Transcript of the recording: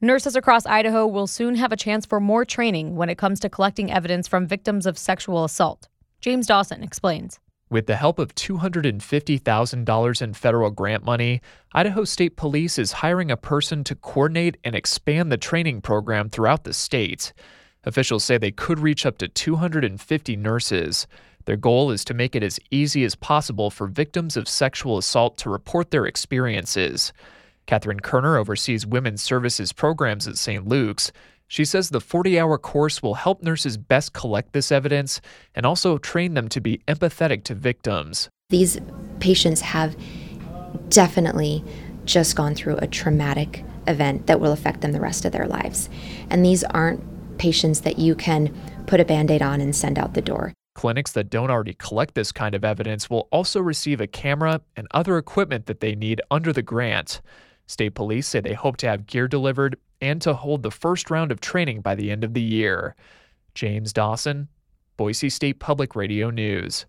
Nurses across Idaho will soon have a chance for more training when it comes to collecting evidence from victims of sexual assault. James Dawson explains. With the help of $250,000 in federal grant money, Idaho State Police is hiring a person to coordinate and expand the training program throughout the state. Officials say they could reach up to 250 nurses. Their goal is to make it as easy as possible for victims of sexual assault to report their experiences. Catherine Kerner oversees women's services programs at St. Luke's. She says the 40-hour course will help nurses best collect this evidence and also train them to be empathetic to victims. These patients have definitely just gone through a traumatic event that will affect them the rest of their lives. And these aren't patients that you can put a Band-Aid on and send out the door. Clinics that don't already collect this kind of evidence will also receive a camera and other equipment that they need under the grant. State police say they hope to have gear delivered and to hold the first round of training by the end of the year. James Dawson, Boise State Public Radio News.